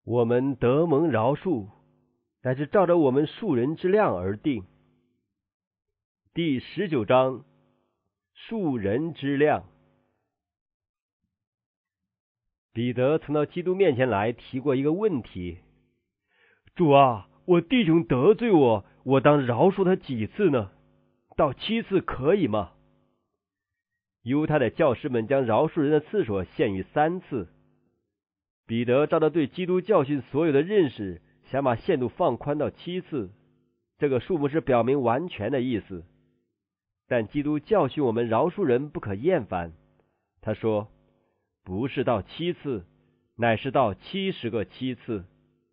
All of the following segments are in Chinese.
我们得蒙饶恕，乃是照着我们恕人之量而定。第19章，恕人之量。彼得曾到基督面前来提过一个问题：主啊，我弟兄得罪我，我当饶恕他几次呢？到7次可以吗？犹太的教师们将饶恕人的次数限于3次。彼得照着对基督教训所有的认识，想把限度放宽到7次。这个数目是表明完全的意思。但基督教训我们饶恕人不可厌烦。他说，不是到7次，乃是到70个7次。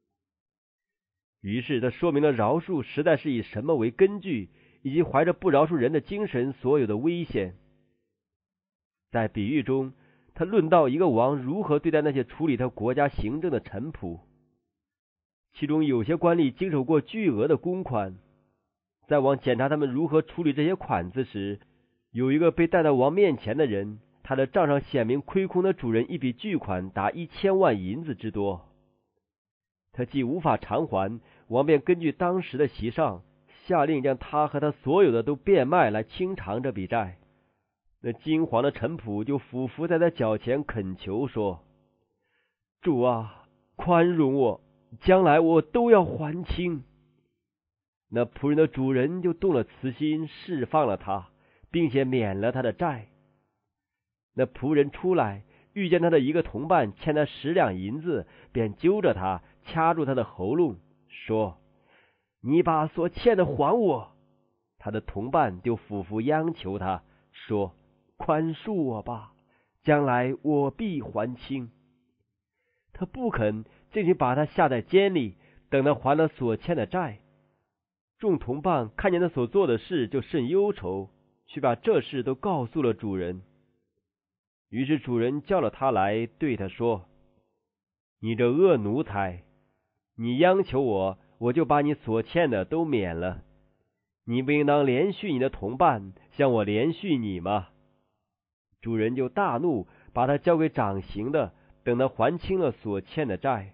于是这说明了饶恕实在是以什么为根据，以及怀着不饶恕人的精神所有的危险。在比喻中，他论到一个王如何对待那些处理他国家行政的臣仆。其中有些官吏经手过巨额的公款，在王检查他们如何处理这些款子时，有一个被带到王面前的人，他的账上显明亏空的主人一笔巨款达1000万银子之多。他既无法偿还，王便根据当时的席上，下令将他和他所有的都变卖来清偿这笔债。那金黄的臣仆就俯伏在他脚前恳求说，主啊，宽容我，将来我都要还清。那仆人的主人就动了慈心，释放了他，并且免了他的债。那仆人出来，遇见他的一个同伴欠他10两银子，便揪着他，掐住他的喉咙，说，你把所欠的还我。他的同伴就俯伏央求他说，宽恕我吧，将来我必还清。他不肯，进去把他下在监里，等他还了所欠的债。众同伴看见他所做的事，就甚忧愁，去把这事都告诉了主人。于是主人叫了他来，对他说，你这恶奴才，你央求我，我就把你所欠的都免了。你不应当连续你的同伴，像我连续你吗？主人就大怒，把他交给掌刑的，等他还清了所欠的债。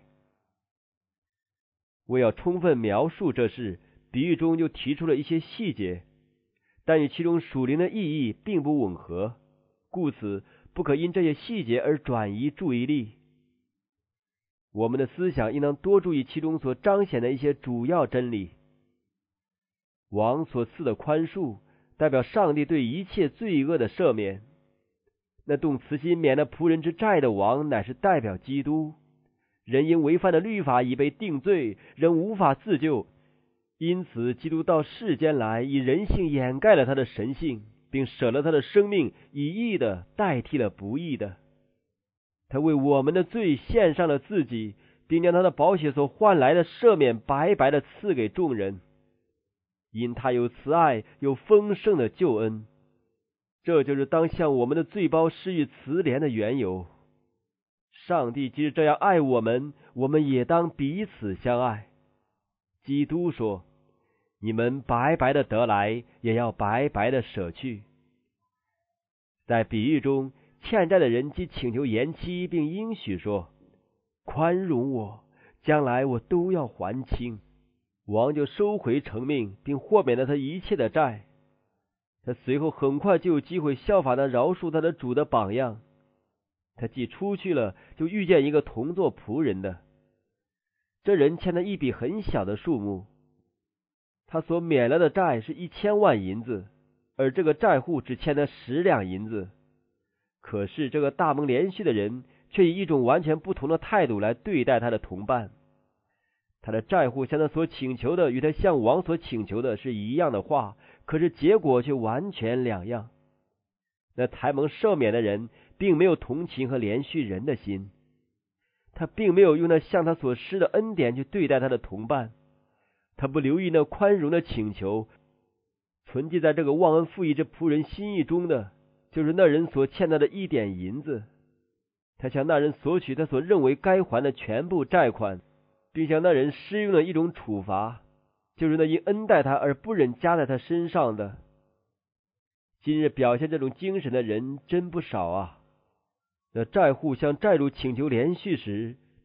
为要充分描述这事，比喻中就提出了一些细节，但与其中属灵的意义并不吻合，故此不可因这些细节而转移注意力。我们的思想应当多注意其中所彰显的一些主要真理。王所赐的宽恕，代表上帝对一切罪恶的赦免。那动慈心免了仆人之债的王，乃是代表基督。人因违反的律法已被定罪，人无法自救，因此基督到世间来，以人性掩盖了他的神性，并舍了他的生命，以义的代替了不义的。他为我们的罪献上了自己，并将他的宝血所换来的赦免白白的赐给众人。因他有慈爱，有丰盛的救恩，这就是当向我们的罪包施予慈怜的缘由。上帝既是这样爱我们，我们也当彼此相爱。基督说，你们白白的得来，也要白白的舍去。在比喻中，欠债的人既请求延期，并应许说，宽容我，将来我都要还清。王就收回成命，并豁免了他一切的债。他随后很快就有机会效法那饶恕他的主的榜样。他既出去了，就遇见一个同做仆人的。这人欠他一笔很小的数目，他所免了的债是1000万银子，而这个债户只欠他10两银子。可是这个大蒙连续的人却以一种完全不同的态度来对待他的同伴。他的债户向他所请求的与他向王所请求的是一样的话，可是结果却完全两样。那才蒙赦免的人并没有同情和怜恤人的心，他并没有用那向他所施的恩典去对待他的同伴，他不留意那宽容的请求。存记在这个忘恩负义之仆人心意中的，就是那人所欠他的1点银子。他向那人索取他所认为该还的全部债款，并向那人施用了一种处罚，就是那因恩待他而不忍加在他身上的。今日表现这种精神的人真不少啊。那债户向债主请求连续时，他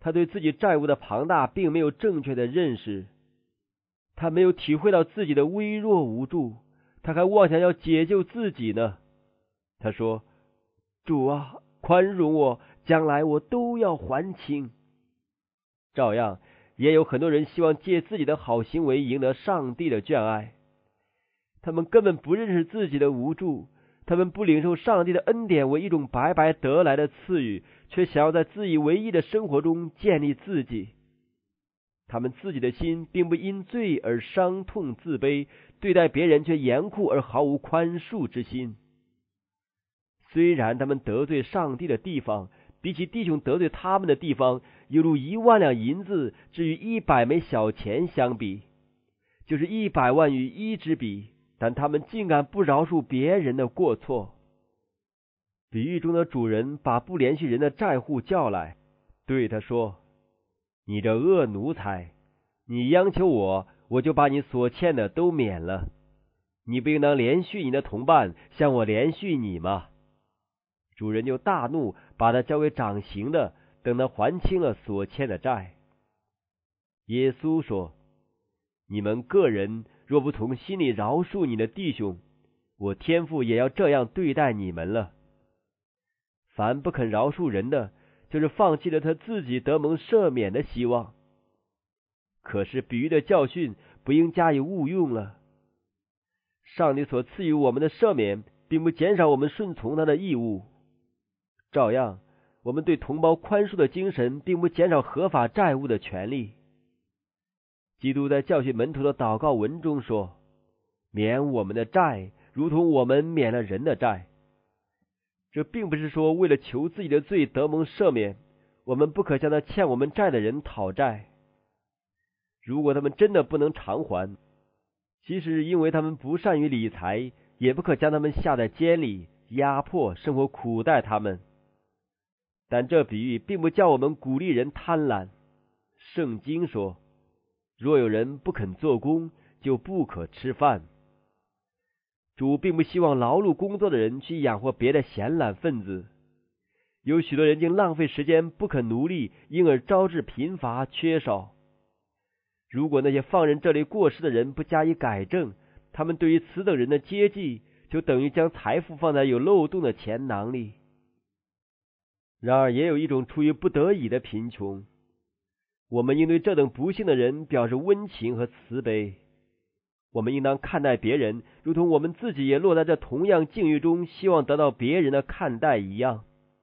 他对自己债务的庞大并没有正确的认识，他没有体会到自己的微弱无助，他还妄想要解救自己呢。他说：主啊，宽容我，将来我都要还清。照样也有很多人希望借自己的好行为赢得上帝的眷爱，他们根本不认识自己的无助，他们不领受上帝的恩典为一种白白得来的赐予，却想要在自以为意的生活中建立自己。他们自己的心并不因罪而伤痛自卑，对待别人却严酷而毫无宽恕之心。虽然他们得罪上帝的地方比起弟兄得罪他们的地方犹如10000两银子至于100枚小钱相比，就是100万与1之比，但他们竟敢不饶恕别人的过错。比喻中的主人把不连续人的债户叫来，对他说：你这恶奴才，你央求我，我就把你所欠的都免了。你不应当连续你的同伴，像我连续你吗？主人就大怒，把他交给掌刑的，等他还清了所欠的债。耶稣说：你们个人若不从心里饶恕你的弟兄，我天父也要这样对待你们了。凡不肯饶恕人的，就是放弃了他自己得蒙赦免的希望。可是比喻的教训不应加以误用了。上帝所赐予我们的赦免，并不减少我们顺从他的义务。照样，我们对同胞宽恕的精神，并不减少合法债务的权利。基督在教训门徒的祷告文中说：免我们的债，如同我们免了人的债。这并不是说为了求自己的罪得蒙赦免，我们不可向那欠我们债的人讨债。如果他们真的不能偿还，即使因为他们不善于理财，也不可将他们下在监里，压迫生活苦待他们。但这比喻并不叫我们鼓励人贪婪。圣经说：若有人不肯做工，就不可吃饭。主并不希望劳碌工作的人去养活别的闲懒分子。有许多人竟浪费时间不肯奴隶，因而招致贫乏缺少。如果那些放任这类过失的人不加以改正，他们对于此等人的接济，就等于将财富放在有漏洞的钱囊里。然而也有一种出于不得已的贫穷，我们应对这等不幸的人表示温情和慈悲。我们应当看待别人，如同我们自己也落在这同样境遇中，希望得到别人的看待一样。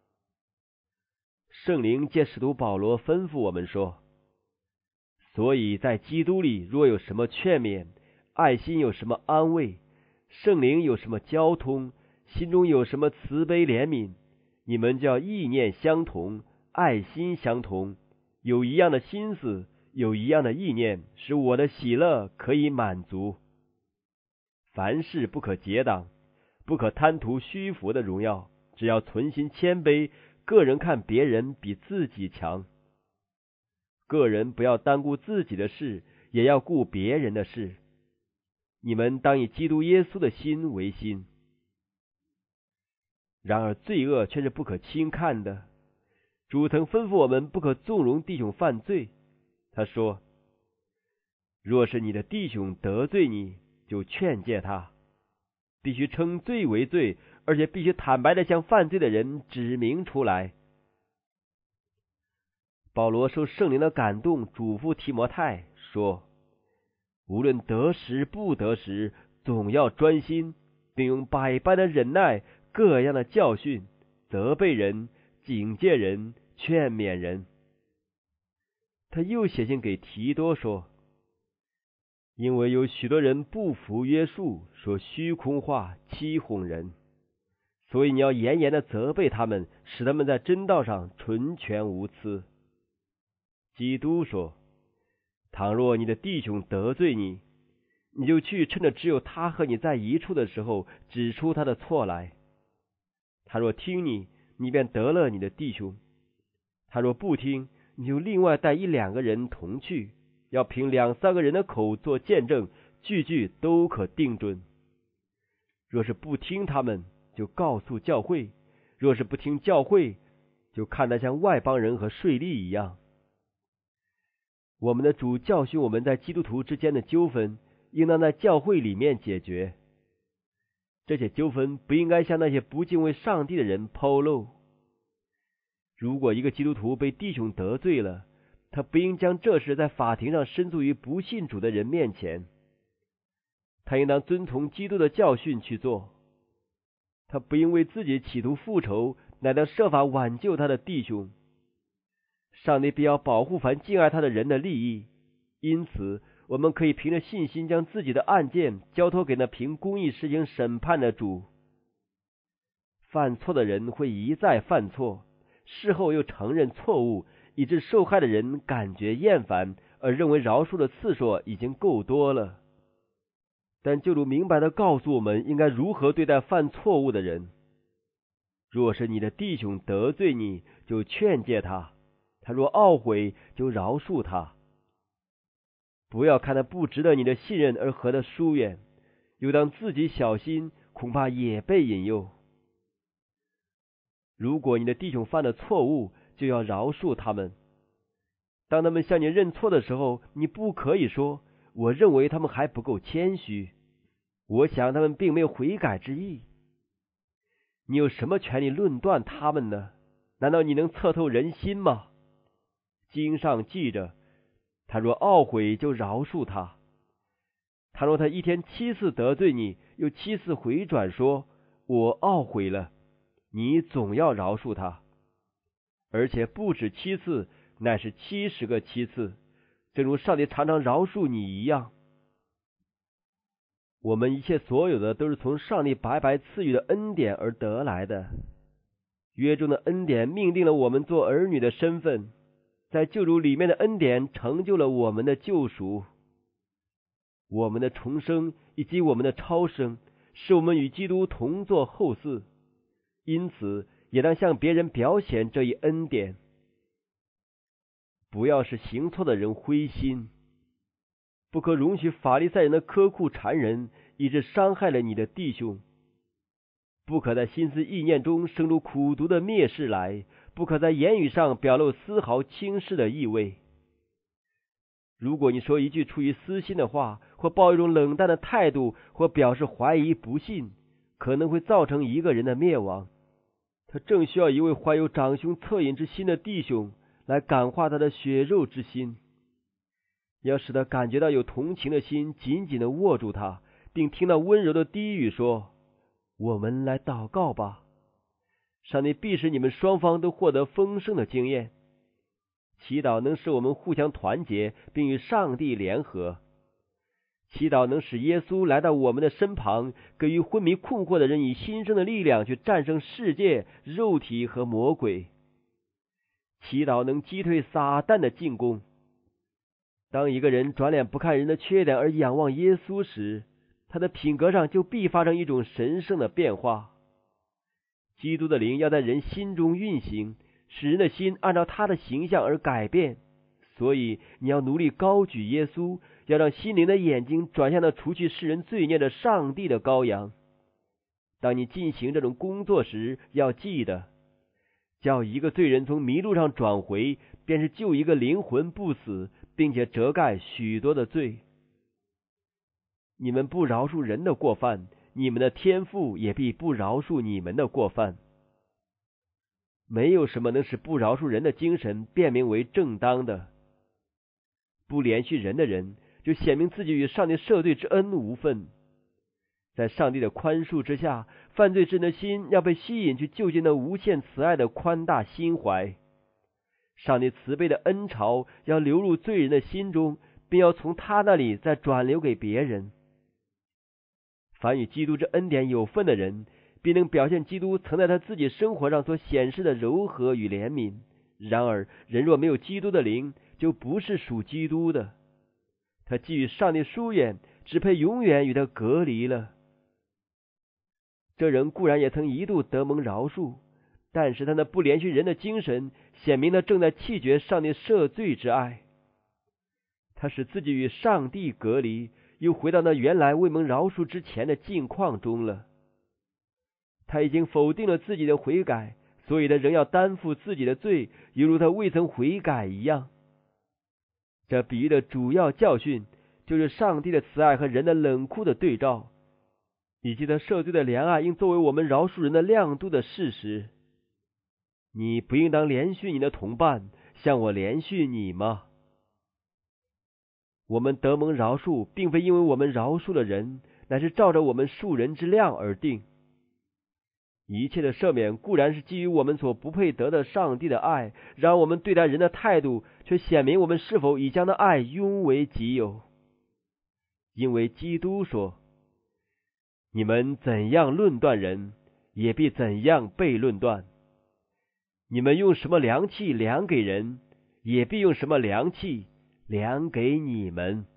圣灵借使徒保罗吩咐我们说：所以在基督里若有什么劝勉，爱心有什么安慰，圣灵有什么交通，心中有什么慈悲怜悯，你们就要意念相同，爱心相同，有一样的心思，有一样的意念，使我的喜乐可以满足。凡事不可结党，不可贪图虚浮的荣耀，只要存心谦卑，个人看别人比自己强。个人不要单顾自己的事，也要顾别人的事。你们当以基督耶稣的心为心。然而罪恶却是不可轻看的。主曾吩咐我们不可纵容弟兄犯罪。他说：若是你的弟兄得罪你，就劝诫他，必须称罪为罪，而且必须坦白地向犯罪的人指明出来。保罗受圣灵的感动，嘱咐提摩太说：无论得时不得时，总要专心，并用百般的忍耐，各样的教训，责备人，警戒人，劝勉人。他又写信给提多说：因为有许多人不服约束，说虚空话，欺哄人，所以你要严严的责备他们，使他们在真道上纯全无疵。基督说：倘若你的弟兄得罪你，你就去趁着只有他和你在一处的时候，指出他的错来。他若听你，你便得了你的弟兄；他若不听，你就另外带1、2个人同去，要凭2、3个人的口做见证，句句都可定准。若是不听他们，就告诉教会；若是不听教会，就看得像外邦人和税吏一样。 我们的主教训我们在基督徒之间的纠纷，应当在教会里面解决。这些纠纷不应该向那些不敬畏上帝的人抛露。如果一个基督徒被弟兄得罪了，他不应将这事在法庭上申诉于不信主的人面前，他应当遵从基督的教训去做。他不应为自己企图复仇，乃当设法挽救他的弟兄。上帝必要保护凡敬爱他的人的利益，因此我们可以凭着信心将自己的案件交托给那凭公义实行审判的主。犯错的人会一再犯错，事后又承认错误，以致受害的人感觉厌烦，而认为饶恕的次数已经够多了。但救主明白地告诉我们应该如何对待犯错误的人。若是你的弟兄得罪你，就劝诫他，他若懊悔，就饶恕他。不要看他不值得你的信任而和他疏远，又当自己小心，恐怕也被引诱。如果你的弟兄犯了错误，就要饶恕他们。当他们向你认错的时候，你不可以说，我认为他们还不够谦虚，我想他们并没有悔改之意。你有什么权利论断他们呢？难道你能测透人心吗？经上记着，他若懊悔，就饶恕他。倘若他一天7次得罪你，又7次回转说，我懊悔了，你总要饶恕他，而且不止7次，乃是70个7次，正如上帝常常饶恕你一样。我们一切所有的都是从上帝白白赐予的恩典而得来的。约中的恩典命定了我们做儿女的身份，在救主里面的恩典成就了我们的救赎。我们的重生以及我们的超生，使我们与基督同作后嗣，因此也当向别人表显这一恩典。不要使行错的人灰心，不可容许法利赛人的苛酷缠人，以致伤害了你的弟兄。不可在心思意念中生出苦毒的蔑视来，不可在言语上表露丝毫轻视的意味。如果你说一句出于私心的话，或抱一种冷淡的态度，或表示怀疑不信，可能会造成一个人的灭亡。他正需要一位怀有长兄恻隐之心的弟兄来感化他的血肉之心，要使他感觉到有同情的心紧紧地握住他，并听到温柔的低语说，我们来祷告吧。上帝必使你们双方都获得丰盛的经验。祈祷能使我们互相团结，并与上帝联合。祈祷能使耶稣来到我们的身旁，给予昏迷困惑的人以新生的力量，去战胜世界、肉体和魔鬼。祈祷能击退撒旦的进攻。当一个人转脸不看人的缺点而仰望耶稣时，他的品格上就必发生一种神圣的变化。基督的灵要在人心中运行，使人的心按照他的形象而改变。所以你要努力高举耶稣，要让心灵的眼睛转向那除去世人罪孽的上帝的羔羊。当你进行这种工作时，要记得，叫一个罪人从迷路上转回，便是救一个灵魂不死，并且遮盖许多的罪。你们不饶恕人的过犯，你们的天父也必不饶恕你们的过犯。没有什么能使不饶恕人的精神辨明为正当的。不怜恤人的人，就显明自己与上帝赦罪之恩无分。在上帝的宽恕之下，犯罪之人的心要被吸引去就近那无限慈爱的宽大心怀。上帝慈悲的恩潮要流入罪人的心中，并要从他那里再转流给别人。凡与基督之恩典有份的人，必能表现基督曾在他自己生活上所显示的柔和与怜悯。然而人若没有基督的灵，就不是属基督的。他既与上帝疏远，只配永远与他隔离了。这人固然也曾一度得蒙饶恕，但是他那不怜恤人的精神，显明他正在弃绝上帝赦罪之爱。他使自己与上帝隔离，又回到那原来未蒙饶恕之前的境况中了。他已经否定了自己的悔改，所以他仍要担负自己的罪，犹如他未曾悔改一样。 这比喻的主要教训就是上帝的慈爱和人的冷酷的对照，以及他赦罪的怜爱应作为我们饶恕人的亮度的事实。你不应当怜恤你的同伴，像我怜恤你吗？我们得蒙饶恕，并非因为我们饶恕了人，乃是照着我们恕人之量而定。一切的赦免固然是基于我们所不配得的上帝的爱，然而我们对待人的态度却显明我们是否已将那爱拥为己有。因为基督说：你们怎样论断人，也必怎样被论断；你们用什么量器量给人，也必用什么量器量给你们。